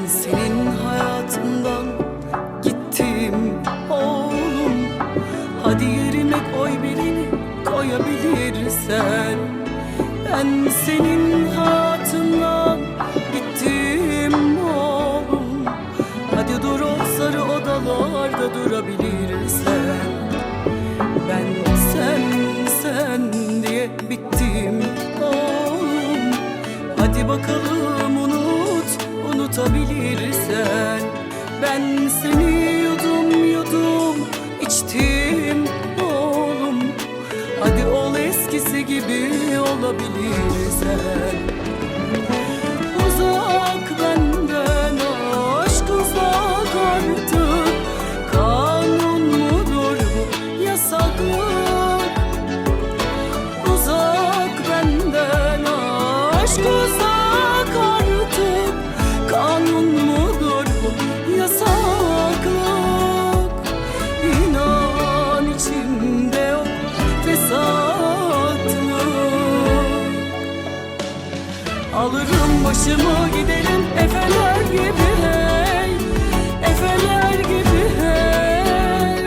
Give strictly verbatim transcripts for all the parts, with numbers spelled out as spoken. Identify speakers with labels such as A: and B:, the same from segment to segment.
A: senin hayatından gittim oğlum. Hadi yerine koy birini, koyabilirsen. Ben senin hayatından gittim oğlum. Hadi dur o sarı odalarda durabilirsen. Ben sen sen diye bittim oğlum. Hadi bakalım unut, unutabilirsen. Ben seni yudum yudum içtim oğlum. Hadi ol eskisi gibi olabilirsen. Uzak benden aşk, uzak artık. Kanun mudur bu, yasaklık? Uzak benden aşk, uzak artık. Kanun mudur bu, yasaklık? İnan içimde yok fesatlık. Alırım başımı giderim efeler gibi hey, efeler gibi hey.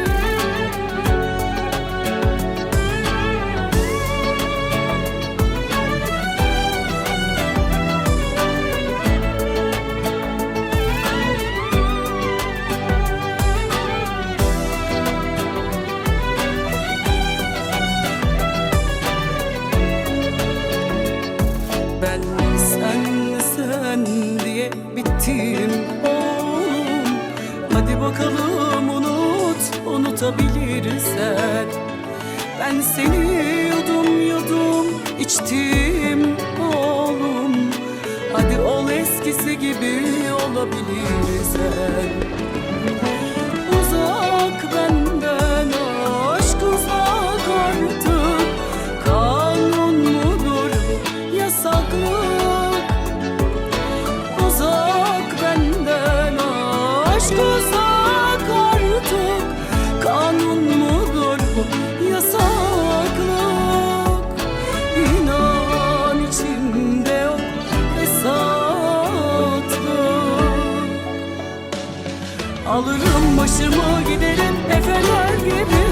A: Ben sen sen diye bittim oğlum. Hadi bakalım unut, unutabilirsen. Ben seni yudum yudum içtim oğlum. Hadi ol eskisi gibi olabilirsen. Uzak benden aşk, uzak artık. Kanun mudur bu, yasaklık? Uzak benden aşk, uzak artık. Kanun mudur bu, yasaklık? İnan içimde yok fesatlık. Alırım başımı giderim efeler gibi